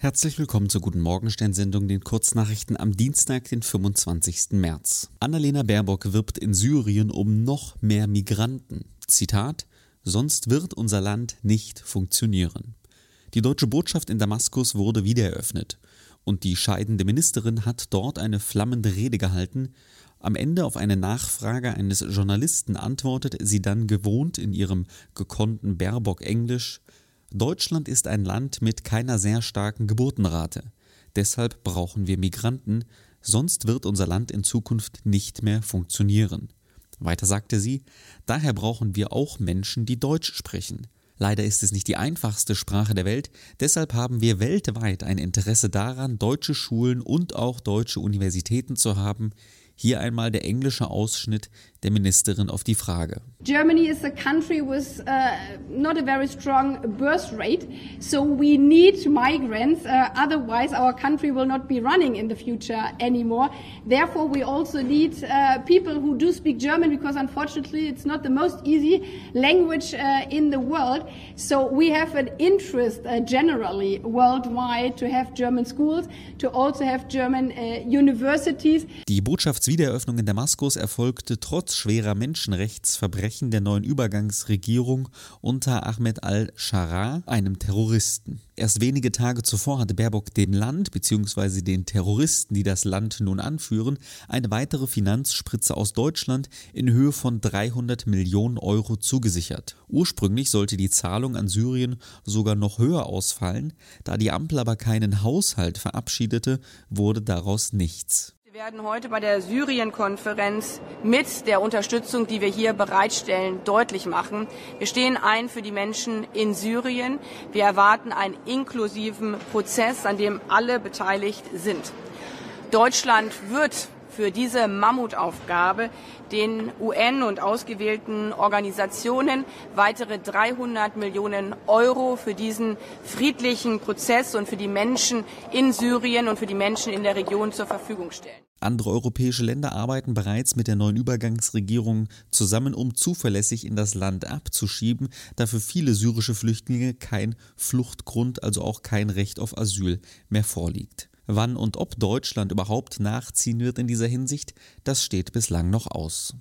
Herzlich willkommen zur Guten Morgenstern-Sendung, den Kurznachrichten am Dienstag, den 25. März. Annalena Baerbock wirbt in Syrien um noch mehr Migranten. Zitat: Sonst wird unser Land nicht funktionieren. Die deutsche Botschaft in Damaskus wurde wiedereröffnet und die scheidende Ministerin hat dort eine flammende Rede gehalten. Am Ende auf eine Nachfrage eines Journalisten antwortet sie dann gewohnt in ihrem gekonnten Baerbock-Englisch: Deutschland ist ein Land mit keiner sehr starken Geburtenrate. Deshalb brauchen wir Migranten, sonst wird unser Land in Zukunft nicht mehr funktionieren. Weiter sagte sie: Daher brauchen wir auch Menschen, die Deutsch sprechen. Leider ist es nicht die einfachste Sprache der Welt, deshalb haben wir weltweit ein Interesse daran, deutsche Schulen und auch deutsche Universitäten zu haben. Hier einmal der englische Ausschnitt der Ministerin auf die Frage. Germany is a country with not a very strong birth rate, so we need migrants, otherwise our country will not be running in the future anymore. Therefore we also need people who do speak German, because unfortunately it's not the most easy language in the world. So we have an interest generally worldwide to have German schools, to also have German universities. Die Botschaftswiedereröffnung in Damaskus erfolgte trotz schwerer Menschenrechtsverbrechen der neuen Übergangsregierung unter Ahmed al-Sharaa, einem Terroristen. Erst wenige Tage zuvor hatte Baerbock dem Land bzw. den Terroristen, die das Land nun anführen, eine weitere Finanzspritze aus Deutschland in Höhe von 300 Millionen Euro zugesichert. Ursprünglich sollte die Zahlung an Syrien sogar noch höher ausfallen, da die Ampel aber keinen Haushalt verabschiedete, wurde daraus nichts. Wir werden heute bei der Syrien-Konferenz mit der Unterstützung, die wir hier bereitstellen, deutlich machen: Wir stehen ein für die Menschen in Syrien. Wir erwarten einen inklusiven Prozess, an dem alle beteiligt sind. Deutschland wird für diese Mammutaufgabe den UN und ausgewählten Organisationen weitere 300 Millionen Euro für diesen friedlichen Prozess und für die Menschen in Syrien und für die Menschen in der Region zur Verfügung stellen. Andere europäische Länder arbeiten bereits mit der neuen Übergangsregierung zusammen, um zuverlässig in das Land abzuschieben, da für viele syrische Flüchtlinge kein Fluchtgrund, also auch kein Recht auf Asyl mehr vorliegt. Wann und ob Deutschland überhaupt nachziehen wird in dieser Hinsicht, das steht bislang noch aus.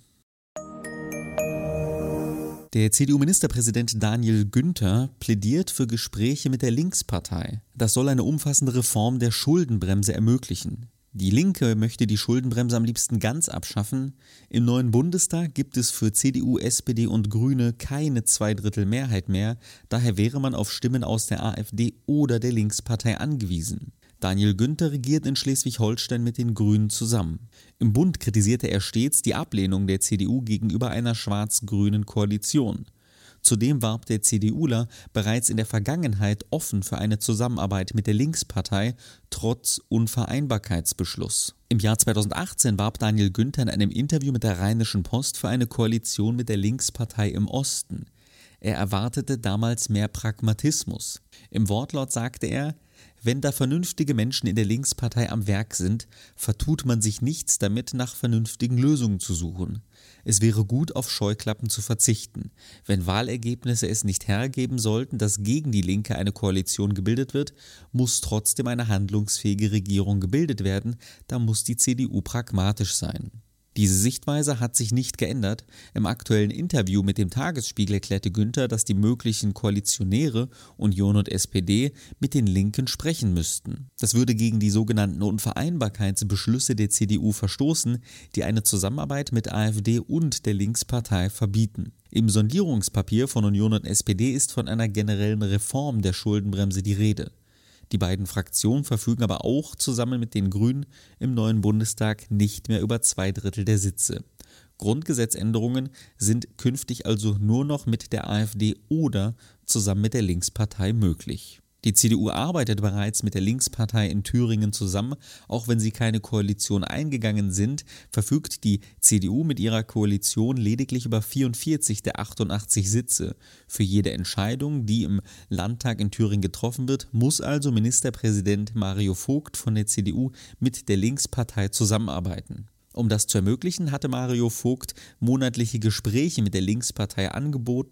Der CDU-Ministerpräsident Daniel Günther plädiert für Gespräche mit der Linkspartei. Das soll eine umfassende Reform der Schuldenbremse ermöglichen. Die Linke möchte die Schuldenbremse am liebsten ganz abschaffen. Im neuen Bundestag gibt es für CDU, SPD und Grüne keine Zweidrittelmehrheit mehr. Daher wäre man auf Stimmen aus der AfD oder der Linkspartei angewiesen. Daniel Günther regiert in Schleswig-Holstein mit den Grünen zusammen. Im Bund kritisierte er stets die Ablehnung der CDU gegenüber einer schwarz-grünen Koalition. Zudem warb der CDUler bereits in der Vergangenheit offen für eine Zusammenarbeit mit der Linkspartei trotz Unvereinbarkeitsbeschluss. Im Jahr 2018 warb Daniel Günther in einem Interview mit der Rheinischen Post für eine Koalition mit der Linkspartei im Osten. Er erwartete damals mehr Pragmatismus. Im Wortlaut sagte er: Wenn da vernünftige Menschen in der Linkspartei am Werk sind, vertut man sich nichts damit, nach vernünftigen Lösungen zu suchen. Es wäre gut, auf Scheuklappen zu verzichten. Wenn Wahlergebnisse es nicht hergeben sollten, dass gegen die Linke eine Koalition gebildet wird, muss trotzdem eine handlungsfähige Regierung gebildet werden, da muss die CDU pragmatisch sein. Diese Sichtweise hat sich nicht geändert. Im aktuellen Interview mit dem Tagesspiegel erklärte Günther, dass die möglichen Koalitionäre Union und SPD mit den Linken sprechen müssten. Das würde gegen die sogenannten Unvereinbarkeitsbeschlüsse der CDU verstoßen, die eine Zusammenarbeit mit AfD und der Linkspartei verbieten. Im Sondierungspapier von Union und SPD ist von einer generellen Reform der Schuldenbremse die Rede. Die beiden Fraktionen verfügen aber auch zusammen mit den Grünen im neuen Bundestag nicht mehr über 2/3 der Sitze. Grundgesetzänderungen sind künftig also nur noch mit der AfD oder zusammen mit der Linkspartei möglich. Die CDU arbeitet bereits mit der Linkspartei in Thüringen zusammen. Auch wenn sie keine Koalition eingegangen sind, verfügt die CDU mit ihrer Koalition lediglich über 44 der 88 Sitze. Für jede Entscheidung, die im Landtag in Thüringen getroffen wird, muss also Ministerpräsident Mario Vogt von der CDU mit der Linkspartei zusammenarbeiten. Um das zu ermöglichen, hatte Mario Vogt monatliche Gespräche mit der Linkspartei angeboten.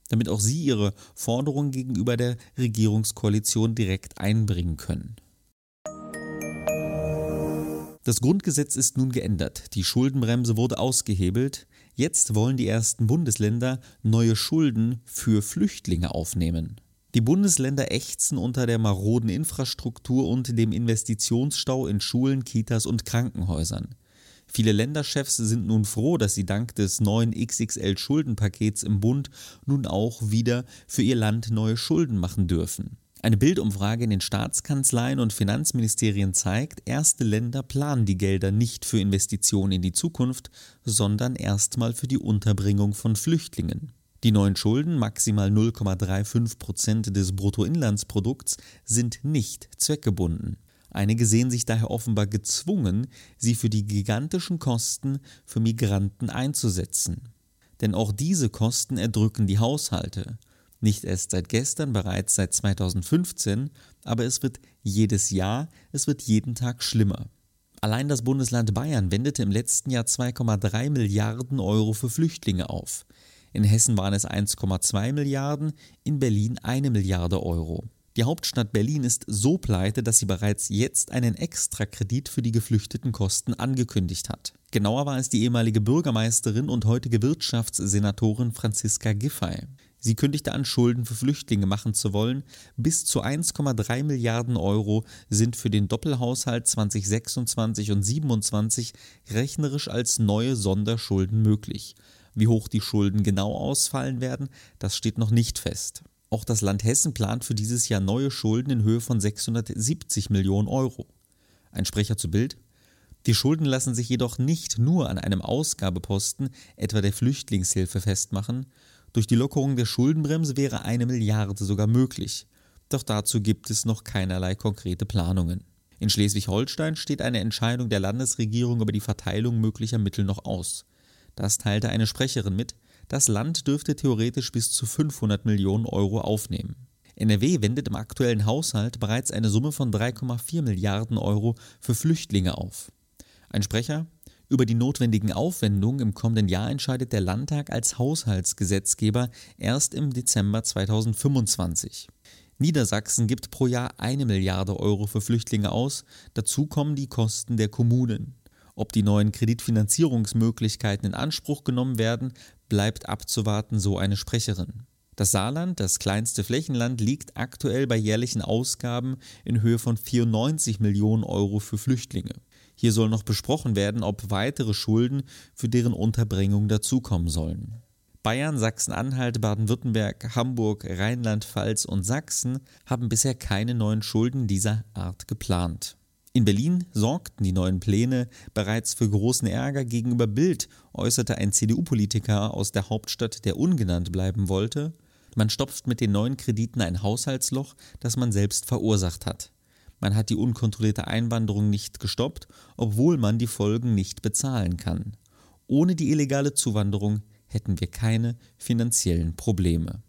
damit auch sie ihre Forderungen gegenüber der Regierungskoalition direkt einbringen können. Das Grundgesetz ist nun geändert, die Schuldenbremse wurde ausgehebelt, jetzt wollen die ersten Bundesländer neue Schulden für Flüchtlinge aufnehmen. Die Bundesländer ächzen unter der maroden Infrastruktur und dem Investitionsstau in Schulen, Kitas und Krankenhäusern. Viele Länderchefs sind nun froh, dass sie dank des neuen XXL-Schuldenpakets im Bund nun auch wieder für ihr Land neue Schulden machen dürfen. Eine Bildumfrage in den Staatskanzleien und Finanzministerien zeigt, erste Länder planen die Gelder nicht für Investitionen in die Zukunft, sondern erstmal für die Unterbringung von Flüchtlingen. Die neuen Schulden, maximal 0,35% des Bruttoinlandsprodukts, sind nicht zweckgebunden. Einige sehen sich daher offenbar gezwungen, sie für die gigantischen Kosten für Migranten einzusetzen. Denn auch diese Kosten erdrücken die Haushalte. Nicht erst seit gestern, bereits seit 2015, aber es wird jedes Jahr, es wird jeden Tag schlimmer. Allein das Bundesland Bayern wendete im letzten Jahr 2,3 Milliarden Euro für Flüchtlinge auf. In Hessen waren es 1,2 Milliarden, in Berlin 1 Milliarde Euro. Die Hauptstadt Berlin ist so pleite, dass sie bereits jetzt einen Extrakredit für die geflüchteten Kosten angekündigt hat. Genauer war es die ehemalige Bürgermeisterin und heutige Wirtschaftssenatorin Franziska Giffey. Sie kündigte an, Schulden für Flüchtlinge machen zu wollen. Bis zu 1,3 Milliarden Euro sind für den Doppelhaushalt 2026 und 2027 rechnerisch als neue Sonderschulden möglich. Wie hoch die Schulden genau ausfallen werden, das steht noch nicht fest. Auch das Land Hessen plant für dieses Jahr neue Schulden in Höhe von 670 Millionen Euro. Ein Sprecher zu Bild: Die Schulden lassen sich jedoch nicht nur an einem Ausgabeposten, etwa der Flüchtlingshilfe, festmachen. Durch die Lockerung der Schuldenbremse wäre 1 Milliarde sogar möglich. Doch dazu gibt es noch keinerlei konkrete Planungen. In Schleswig-Holstein steht eine Entscheidung der Landesregierung über die Verteilung möglicher Mittel noch aus. Das teilte eine Sprecherin mit. Das Land dürfte theoretisch bis zu 500 Millionen Euro aufnehmen. NRW wendet im aktuellen Haushalt bereits eine Summe von 3,4 Milliarden Euro für Flüchtlinge auf. Ein Sprecher: Über die notwendigen Aufwendungen im kommenden Jahr entscheidet der Landtag als Haushaltsgesetzgeber erst im Dezember 2025. Niedersachsen gibt pro Jahr 1 Milliarde Euro für Flüchtlinge aus, dazu kommen die Kosten der Kommunen. Ob die neuen Kreditfinanzierungsmöglichkeiten in Anspruch genommen werden, bleibt abzuwarten, so eine Sprecherin. Das Saarland, das kleinste Flächenland, liegt aktuell bei jährlichen Ausgaben in Höhe von 94 Millionen Euro für Flüchtlinge. Hier soll noch besprochen werden, ob weitere Schulden für deren Unterbringung dazukommen sollen. Bayern, Sachsen-Anhalt, Baden-Württemberg, Hamburg, Rheinland-Pfalz und Sachsen haben bisher keine neuen Schulden dieser Art geplant. In Berlin sorgten die neuen Pläne bereits für großen Ärger. Gegenüber Bild äußerte ein CDU-Politiker aus der Hauptstadt, der ungenannt bleiben wollte: Man stopft mit den neuen Krediten ein Haushaltsloch, das man selbst verursacht hat. Man hat die unkontrollierte Einwanderung nicht gestoppt, obwohl man die Folgen nicht bezahlen kann. Ohne die illegale Zuwanderung hätten wir keine finanziellen Probleme.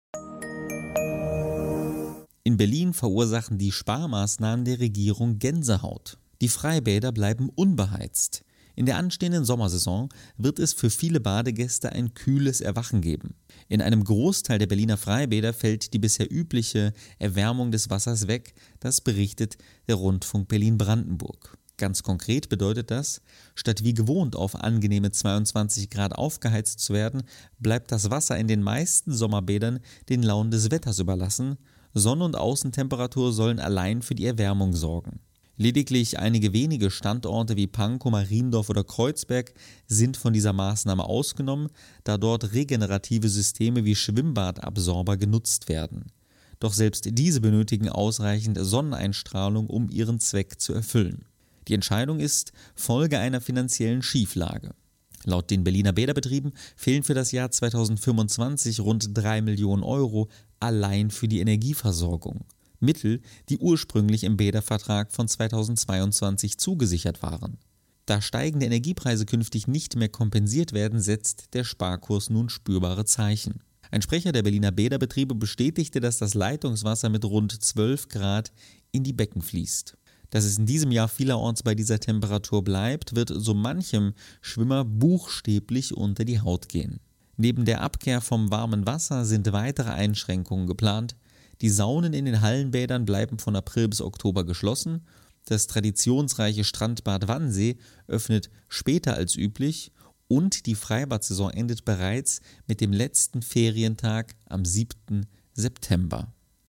In Berlin verursachen die Sparmaßnahmen der Regierung Gänsehaut. Die Freibäder bleiben unbeheizt. In der anstehenden Sommersaison wird es für viele Badegäste ein kühles Erwachen geben. In einem Großteil der Berliner Freibäder fällt die bisher übliche Erwärmung des Wassers weg, das berichtet der Rundfunk Berlin-Brandenburg. Ganz konkret bedeutet das, statt wie gewohnt auf angenehme 22 Grad aufgeheizt zu werden, bleibt das Wasser in den meisten Sommerbädern den Launen des Wetters überlassen. Sonne- und Außentemperatur sollen allein für die Erwärmung sorgen. Lediglich einige wenige Standorte wie Pankow, Mariendorf oder Kreuzberg sind von dieser Maßnahme ausgenommen, da dort regenerative Systeme wie Schwimmbadabsorber genutzt werden. Doch selbst diese benötigen ausreichend Sonneneinstrahlung, um ihren Zweck zu erfüllen. Die Entscheidung ist Folge einer finanziellen Schieflage. Laut den Berliner Bäderbetrieben fehlen für das Jahr 2025 rund 3 Millionen Euro allein für die Energieversorgung. Mittel, die ursprünglich im Bädervertrag von 2022 zugesichert waren. Da steigende Energiepreise künftig nicht mehr kompensiert werden, setzt der Sparkurs nun spürbare Zeichen. Ein Sprecher der Berliner Bäderbetriebe bestätigte, dass das Leitungswasser mit rund 12 Grad in die Becken fließt. Dass es in diesem Jahr vielerorts bei dieser Temperatur bleibt, wird so manchem Schwimmer buchstäblich unter die Haut gehen. Neben der Abkehr vom warmen Wasser sind weitere Einschränkungen geplant. Die Saunen in den Hallenbädern bleiben von April bis Oktober geschlossen. Das traditionsreiche Strandbad Wannsee öffnet später als üblich und die Freibad-Saison endet bereits mit dem letzten Ferientag am 7. September.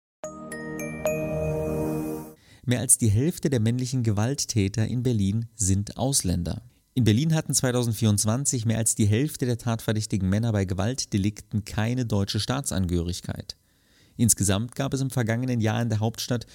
Mehr als die Hälfte der männlichen Gewalttäter in Berlin sind Ausländer. In Berlin hatten 2024 mehr als die Hälfte der tatverdächtigen Männer bei Gewaltdelikten keine deutsche Staatsangehörigkeit. Insgesamt gab es im vergangenen Jahr in der Hauptstadt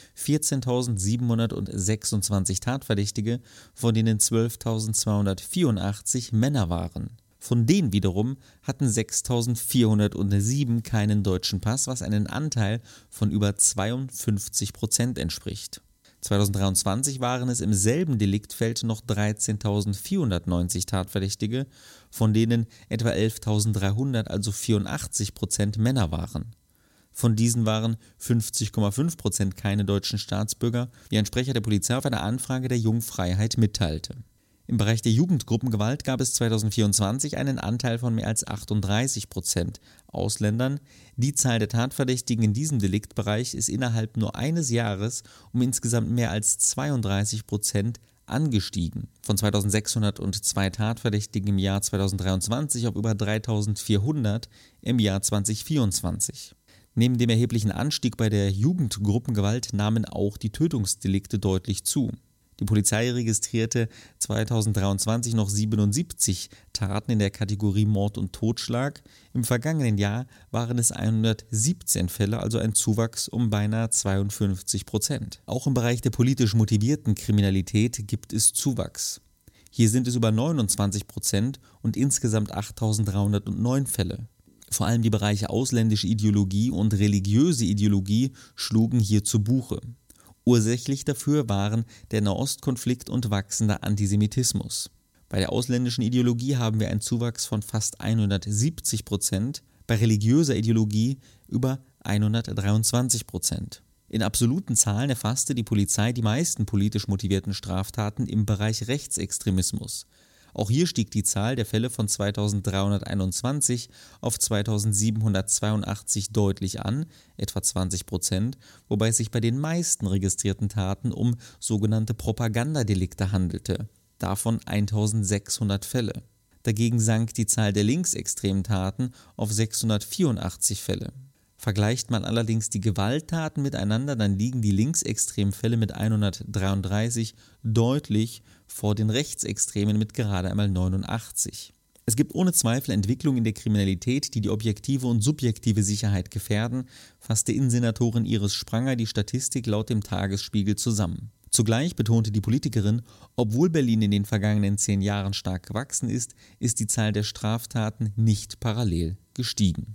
14.726 Tatverdächtige, von denen 12.284 Männer waren. Von denen wiederum hatten 6.407 keinen deutschen Pass, was einen Anteil von über 52% entspricht. 2023 waren es im selben Deliktfeld noch 13.490 Tatverdächtige, von denen etwa 11.300, also 84% Männer waren. Von diesen waren 50,5% keine deutschen Staatsbürger, wie ein Sprecher der Polizei auf einer Anfrage der Jungfreiheit mitteilte. Im Bereich der Jugendgruppengewalt gab es 2024 einen Anteil von mehr als 38% Ausländern. Die Zahl der Tatverdächtigen in diesem Deliktbereich ist innerhalb nur eines Jahres um insgesamt mehr als 32% angestiegen. Von 2.602 Tatverdächtigen im Jahr 2023 auf über 3.400 im Jahr 2024. Neben dem erheblichen Anstieg bei der Jugendgruppengewalt nahmen auch die Tötungsdelikte deutlich zu. Die Polizei registrierte 2023 noch 77 Taten in der Kategorie Mord und Totschlag. Im vergangenen Jahr waren es 117 Fälle, also ein Zuwachs um beinahe 52%. Auch im Bereich der politisch motivierten Kriminalität gibt es Zuwachs. Hier sind es über 29% und insgesamt 8.309 Fälle. Vor allem die Bereiche ausländische Ideologie und religiöse Ideologie schlugen hier zu Buche. Ursächlich dafür waren der Nahostkonflikt und wachsender Antisemitismus. Bei der ausländischen Ideologie haben wir einen Zuwachs von fast 170%, bei religiöser Ideologie über 123%. In absoluten Zahlen erfasste die Polizei die meisten politisch motivierten Straftaten im Bereich Rechtsextremismus. Auch hier stieg die Zahl der Fälle von 2.321 auf 2.782 deutlich an, etwa 20%, wobei es sich bei den meisten registrierten Taten um sogenannte Propagandadelikte handelte, davon 1.600 Fälle. Dagegen sank die Zahl der linksextremen Taten auf 684 Fälle. Vergleicht man allerdings die Gewalttaten miteinander, dann liegen die linksextremen Fälle mit 133 deutlich vor den rechtsextremen mit gerade einmal 89. Es gibt ohne Zweifel Entwicklungen in der Kriminalität, die die objektive und subjektive Sicherheit gefährden, fasste Innensenatorin Iris Spranger die Statistik laut dem Tagesspiegel zusammen. Zugleich betonte die Politikerin, obwohl Berlin in den vergangenen 10 Jahren stark gewachsen ist, ist die Zahl der Straftaten nicht parallel gestiegen.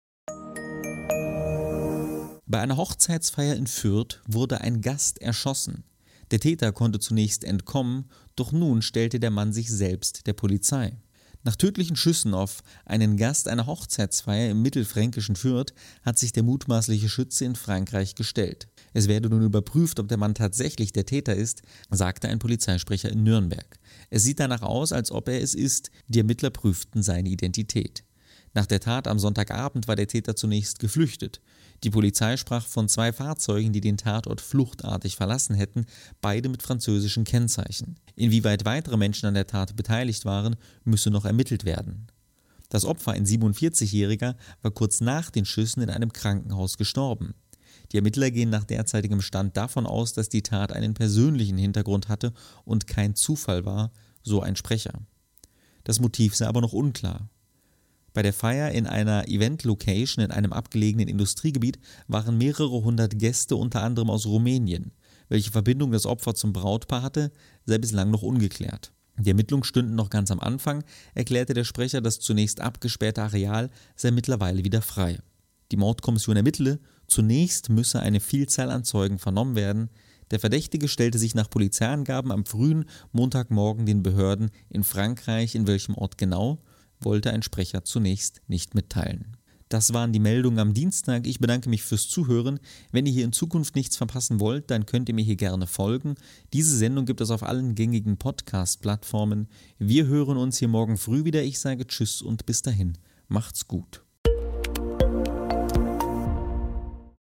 Bei einer Hochzeitsfeier in Fürth wurde ein Gast erschossen. Der Täter konnte zunächst entkommen, doch nun stellte der Mann sich selbst der Polizei. Nach tödlichen Schüssen auf einen Gast einer Hochzeitsfeier im mittelfränkischen Fürth hat sich der mutmaßliche Schütze in Frankreich gestellt. Es werde nun überprüft, ob der Mann tatsächlich der Täter ist, sagte ein Polizeisprecher in Nürnberg. Es sieht danach aus, als ob er es ist. Die Ermittler prüften seine Identität. Nach der Tat am Sonntagabend war der Täter zunächst geflüchtet. Die Polizei sprach von 2 Fahrzeugen, die den Tatort fluchtartig verlassen hätten, beide mit französischen Kennzeichen. Inwieweit weitere Menschen an der Tat beteiligt waren, müsse noch ermittelt werden. Das Opfer, ein 47-Jähriger, war kurz nach den Schüssen in einem Krankenhaus gestorben. Die Ermittler gehen nach derzeitigem Stand davon aus, dass die Tat einen persönlichen Hintergrund hatte und kein Zufall war, so ein Sprecher. Das Motiv sei aber noch unklar. Bei der Feier in einer Event-Location in einem abgelegenen Industriegebiet waren mehrere hundert Gäste, unter anderem aus Rumänien. Welche Verbindung das Opfer zum Brautpaar hatte, sei bislang noch ungeklärt. Die Ermittlungen stünden noch ganz am Anfang, erklärte der Sprecher, das zunächst abgesperrte Areal sei mittlerweile wieder frei. Die Mordkommission ermittle, zunächst müsse eine Vielzahl an Zeugen vernommen werden. Der Verdächtige stellte sich nach Polizeiangaben am frühen Montagmorgen den Behörden in Frankreich, in welchem Ort genau, wollte ein Sprecher zunächst nicht mitteilen. Das waren die Meldungen am Dienstag. Ich bedanke mich fürs Zuhören. Wenn ihr hier in Zukunft nichts verpassen wollt, dann könnt ihr mir hier gerne folgen. Diese Sendung gibt es auf allen gängigen Podcast-Plattformen. Wir hören uns hier morgen früh wieder. Ich sage Tschüss und bis dahin. Macht's gut.